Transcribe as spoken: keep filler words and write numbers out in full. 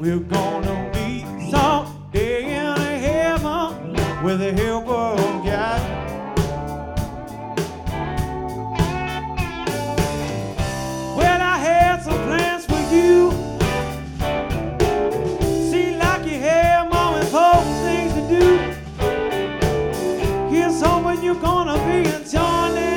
We're gonna meet someday in heaven with the help of God. Well, I had some plans for you. Seemed like you had more important things to do. Here's hoping you're gonna be enjoying it.